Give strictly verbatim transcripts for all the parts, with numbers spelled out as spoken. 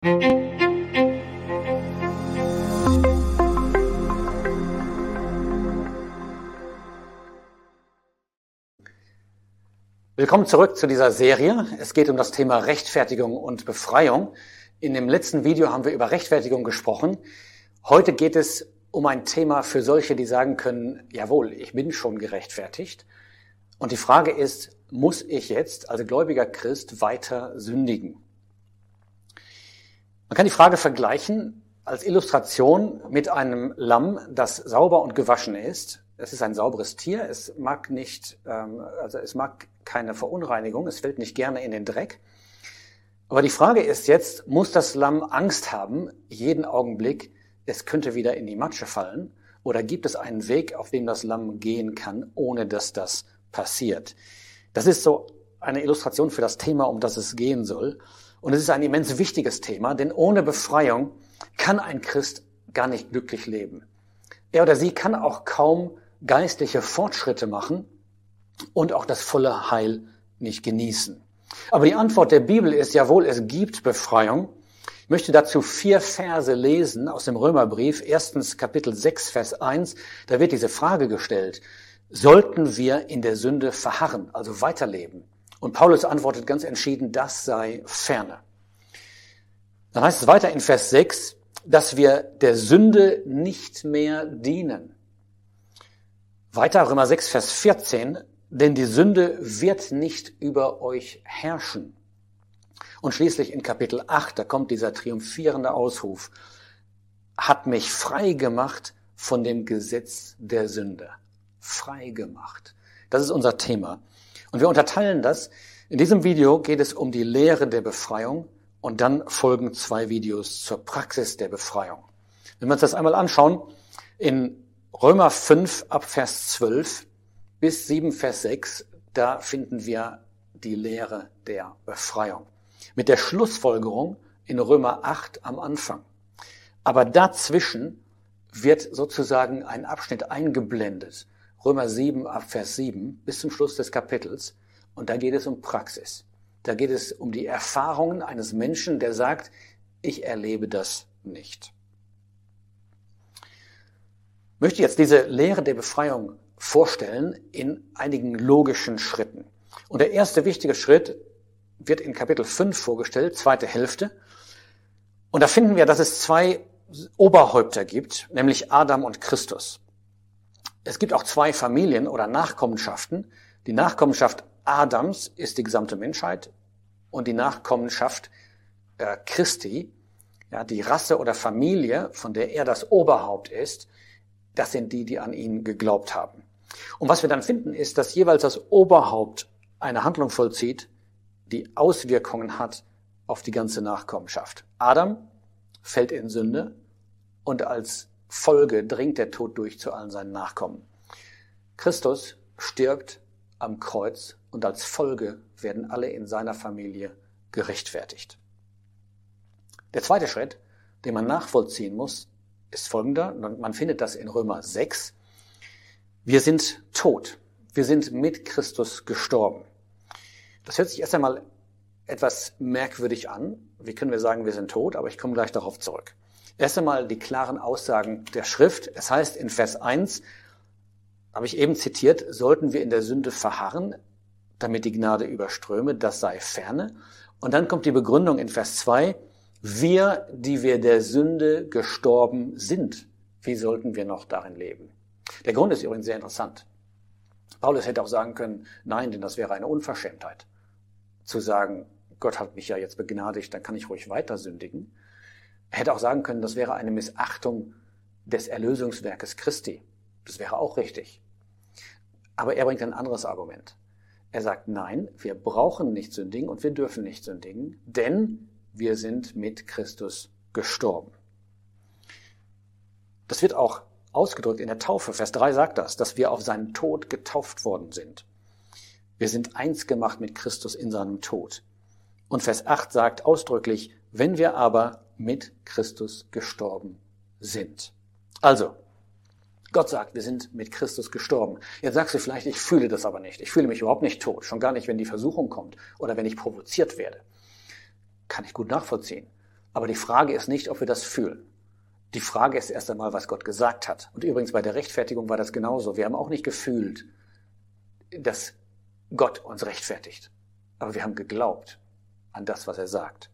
Willkommen zurück zu dieser Serie. Es geht um das Thema Rechtfertigung und Befreiung. In dem letzten Video haben wir über Rechtfertigung gesprochen. Heute geht es um ein Thema für solche, die sagen können, jawohl, ich bin schon gerechtfertigt. Und die Frage ist, muss ich jetzt als gläubiger Christ weiter sündigen? Man kann die Frage vergleichen als Illustration mit einem Lamm, das sauber und gewaschen ist. Es ist ein sauberes Tier, es mag nicht, also es mag keine Verunreinigung, es fällt nicht gerne in den Dreck. Aber die Frage ist jetzt, muss das Lamm Angst haben, jeden Augenblick, es könnte wieder in die Matsche fallen? Oder gibt es einen Weg, auf dem das Lamm gehen kann, ohne dass das passiert? Das ist so eine Illustration für das Thema, um das es gehen soll. Und es ist ein immens wichtiges Thema, denn ohne Befreiung kann ein Christ gar nicht glücklich leben. Er oder sie kann auch kaum geistliche Fortschritte machen und auch das volle Heil nicht genießen. Aber die Antwort der Bibel ist, jawohl, es gibt Befreiung. Ich möchte dazu vier Verse lesen aus dem Römerbrief. Erstens Kapitel sechs, Vers eins. Da wird diese Frage gestellt: Sollten wir in der Sünde verharren, also weiterleben? Und Paulus antwortet ganz entschieden, das sei ferne. Dann heißt es weiter in Vers sechs, dass wir der Sünde nicht mehr dienen. Weiter Römer sechs, Vers vierzehn, denn die Sünde wird nicht über euch herrschen. Und schließlich in Kapitel acht, da kommt dieser triumphierende Ausruf, hat mich frei gemacht von dem Gesetz der Sünde. Frei gemacht. Das ist unser Thema. Und wir unterteilen das. In diesem Video geht es um die Lehre der Befreiung und dann folgen zwei Videos zur Praxis der Befreiung. Wenn wir uns das einmal anschauen, in Römer fünf ab Vers zwölf bis sieben Vers sechs, da finden wir die Lehre der Befreiung. Mit der Schlussfolgerung in Römer acht am Anfang. Aber dazwischen wird sozusagen ein Abschnitt eingeblendet. Römer sieben ab Vers sieben bis zum Schluss des Kapitels. Und da geht es um Praxis. Da geht es um die Erfahrungen eines Menschen, der sagt, ich erlebe das nicht. Ich möchte jetzt diese Lehre der Befreiung vorstellen in einigen logischen Schritten. Und der erste wichtige Schritt wird in Kapitel fünf vorgestellt, zweite Hälfte. Und da finden wir, dass es zwei Oberhäupter gibt, nämlich Adam und Christus. Es gibt auch zwei Familien oder Nachkommenschaften. Die Nachkommenschaft Adams ist die gesamte Menschheit und die Nachkommenschaft äh, Christi, ja, die Rasse oder Familie, von der er das Oberhaupt ist, das sind die, die an ihn geglaubt haben. Und was wir dann finden, ist, dass jeweils das Oberhaupt eine Handlung vollzieht, die Auswirkungen hat auf die ganze Nachkommenschaft. Adam fällt in Sünde und als Folge dringt der Tod durch zu allen seinen Nachkommen. Christus stirbt am Kreuz und als Folge werden alle in seiner Familie gerechtfertigt. Der zweite Schritt, den man nachvollziehen muss, ist folgender. Man findet das in Römer sechs. Wir sind tot. Wir sind mit Christus gestorben. Das hört sich erst einmal etwas merkwürdig an. Wie können wir sagen, wir sind tot? Aber ich komme gleich darauf zurück. Erst einmal die klaren Aussagen der Schrift. Es heißt in Vers eins, habe ich eben zitiert, sollten wir in der Sünde verharren, damit die Gnade überströme, das sei ferne. Und dann kommt die Begründung in Vers zwei, wir, die wir der Sünde gestorben sind, wie sollten wir noch darin leben? Der Grund ist übrigens sehr interessant. Paulus hätte auch sagen können, nein, denn das wäre eine Unverschämtheit. Zu sagen, Gott hat mich ja jetzt begnadigt, dann kann ich ruhig weiter sündigen. Er hätte auch sagen können, das wäre eine Missachtung des Erlösungswerkes Christi. Das wäre auch richtig. Aber er bringt ein anderes Argument. Er sagt, nein, wir brauchen nicht sündigen und wir dürfen nicht sündigen, denn wir sind mit Christus gestorben. Das wird auch ausgedrückt in der Taufe. Vers drei sagt das, dass wir auf seinen Tod getauft worden sind. Wir sind eins gemacht mit Christus in seinem Tod. Und Vers acht sagt ausdrücklich, wenn wir aber mit Christus gestorben sind. Also, Gott sagt, wir sind mit Christus gestorben. Jetzt sagst du vielleicht, ich fühle das aber nicht. Ich fühle mich überhaupt nicht tot. Schon gar nicht, wenn die Versuchung kommt oder wenn ich provoziert werde. Kann ich gut nachvollziehen. Aber die Frage ist nicht, ob wir das fühlen. Die Frage ist erst einmal, was Gott gesagt hat. Und übrigens bei der Rechtfertigung war das genauso. Wir haben auch nicht gefühlt, dass Gott uns rechtfertigt. Aber wir haben geglaubt an das, was er sagt.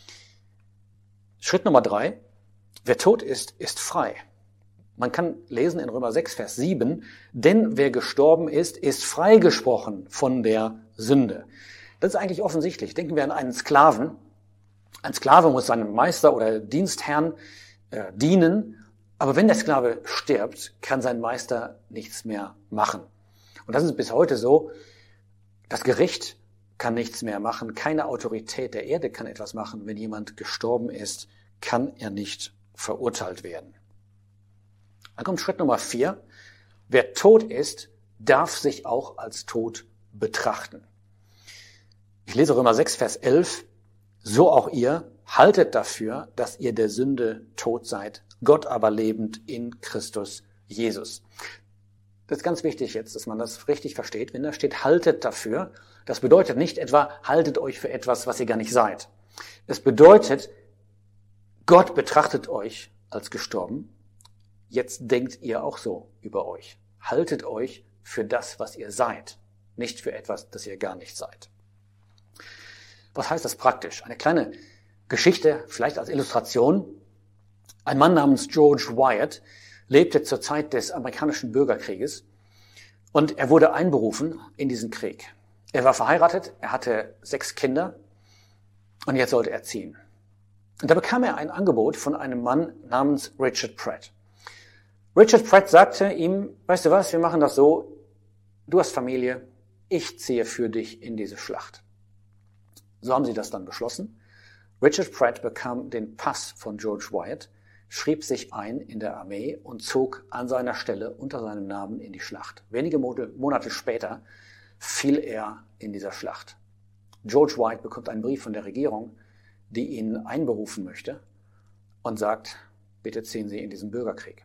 Schritt Nummer drei. Wer tot ist, ist frei. Man kann lesen in Römer sechs, Vers sieben, denn wer gestorben ist, ist freigesprochen von der Sünde. Das ist eigentlich offensichtlich. Denken wir an einen Sklaven. Ein Sklave muss seinem Meister oder Dienstherrn äh, dienen, aber wenn der Sklave stirbt, kann sein Meister nichts mehr machen. Und das ist bis heute so. Das Gericht kann nichts mehr machen. Keine Autorität der Erde kann etwas machen. Wenn jemand gestorben ist, kann er nicht verurteilt werden. Dann kommt Schritt Nummer vier. Wer tot ist, darf sich auch als tot betrachten. Ich lese Römer sechs, Vers elf. So auch ihr, haltet dafür, dass ihr der Sünde tot seid, Gott aber lebend in Christus Jesus. Das ist ganz wichtig jetzt, dass man das richtig versteht. Wenn da steht, haltet dafür, das bedeutet nicht etwa, haltet euch für etwas, was ihr gar nicht seid. Es bedeutet, Gott betrachtet euch als gestorben. Jetzt denkt ihr auch so über euch. Haltet euch für das, was ihr seid, nicht für etwas, das ihr gar nicht seid. Was heißt das praktisch? Eine kleine Geschichte, vielleicht als Illustration. Ein Mann namens George Wyatt lebte zur Zeit des amerikanischen Bürgerkrieges und er wurde einberufen in diesen Krieg. Er war verheiratet, er hatte sechs Kinder und jetzt sollte er ziehen. Und da bekam er ein Angebot von einem Mann namens Richard Pratt. Richard Pratt sagte ihm, weißt du was, wir machen das so, du hast Familie, ich ziehe für dich in diese Schlacht. So haben sie das dann beschlossen. Richard Pratt bekam den Pass von George Wyatt, schrieb sich ein in der Armee und zog an seiner Stelle unter seinem Namen in die Schlacht. Wenige Monate später fiel er in dieser Schlacht. George Wyatt bekommt einen Brief von der Regierung, die ihn einberufen möchte und sagt, bitte ziehen Sie in diesen Bürgerkrieg.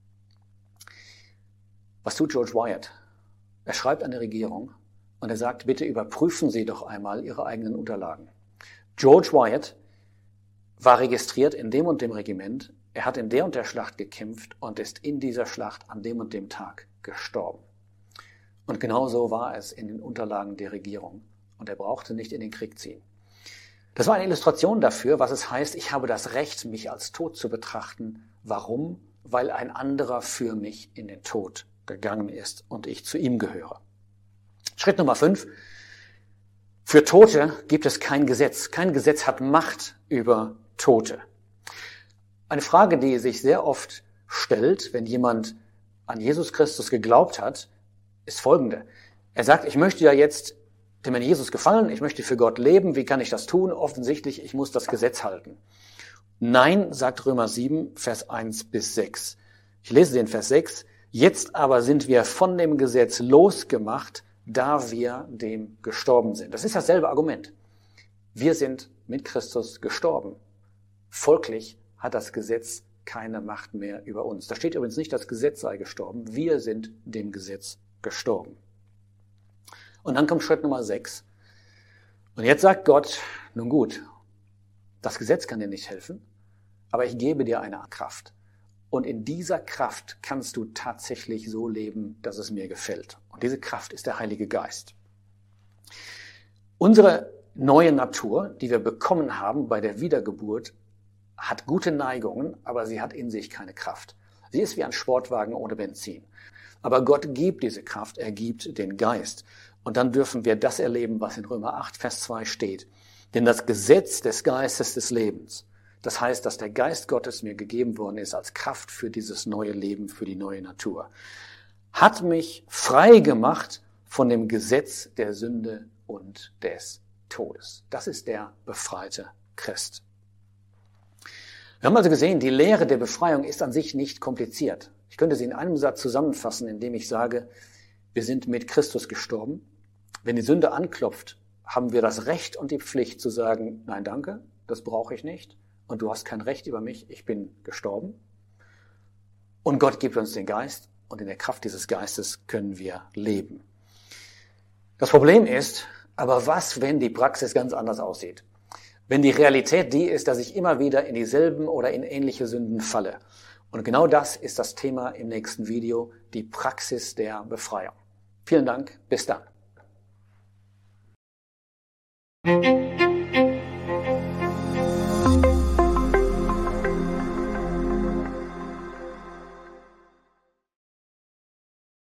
Was tut George Wyatt? Er schreibt an die Regierung und er sagt, bitte überprüfen Sie doch einmal Ihre eigenen Unterlagen. George Wyatt war registriert in dem und dem Regiment, er hat in der und der Schlacht gekämpft und ist in dieser Schlacht an dem und dem Tag gestorben. Und genau so war es in den Unterlagen der Regierung und er brauchte nicht in den Krieg ziehen. Das war eine Illustration dafür, was es heißt, ich habe das Recht, mich als tot zu betrachten. Warum? Weil ein anderer für mich in den Tod gegangen ist und ich zu ihm gehöre. Schritt Nummer fünf. Für Tote gibt es kein Gesetz. Kein Gesetz hat Macht über Tote. Eine Frage, die sich sehr oft stellt, wenn jemand an Jesus Christus geglaubt hat, ist folgende. Er sagt, ich möchte ja jetzt dem Herrn Jesus gefallen, ich möchte für Gott leben, wie kann ich das tun? Offensichtlich, ich muss das Gesetz halten. Nein, sagt Römer sieben, Vers eins bis sechs. Ich lese den Vers sechs. Jetzt aber sind wir von dem Gesetz losgemacht, da wir dem gestorben sind. Das ist dasselbe Argument. Wir sind mit Christus gestorben. Folglich hat das Gesetz keine Macht mehr über uns. Da steht übrigens nicht, das Gesetz sei gestorben. Wir sind dem Gesetz gestorben. Und dann kommt Schritt Nummer sechs. Und jetzt sagt Gott, nun gut, das Gesetz kann dir nicht helfen, aber ich gebe dir eine Kraft. Und in dieser Kraft kannst du tatsächlich so leben, dass es mir gefällt. Und diese Kraft ist der Heilige Geist. Unsere neue Natur, die wir bekommen haben bei der Wiedergeburt, hat gute Neigungen, aber sie hat in sich keine Kraft. Sie ist wie ein Sportwagen ohne Benzin. Aber Gott gibt diese Kraft, er gibt den Geist. Und dann dürfen wir das erleben, was in Römer acht, Vers zwei steht. Denn das Gesetz des Geistes des Lebens, das heißt, dass der Geist Gottes mir gegeben worden ist als Kraft für dieses neue Leben, für die neue Natur, hat mich frei gemacht von dem Gesetz der Sünde und des Todes. Das ist der befreite Christ. Wir haben also gesehen, die Lehre der Befreiung ist an sich nicht kompliziert. Ich könnte sie in einem Satz zusammenfassen, indem ich sage, wir sind mit Christus gestorben. Wenn die Sünde anklopft, haben wir das Recht und die Pflicht zu sagen, nein, danke, das brauche ich nicht. Und du hast kein Recht über mich, ich bin gestorben. Und Gott gibt uns den Geist und in der Kraft dieses Geistes können wir leben. Das Problem ist, aber was, wenn die Praxis ganz anders aussieht? wenn die Realität die ist, dass ich immer wieder in dieselben oder in ähnliche Sünden falle. Und genau das ist das Thema im nächsten Video, die Praxis der Befreiung. Vielen Dank, bis dann.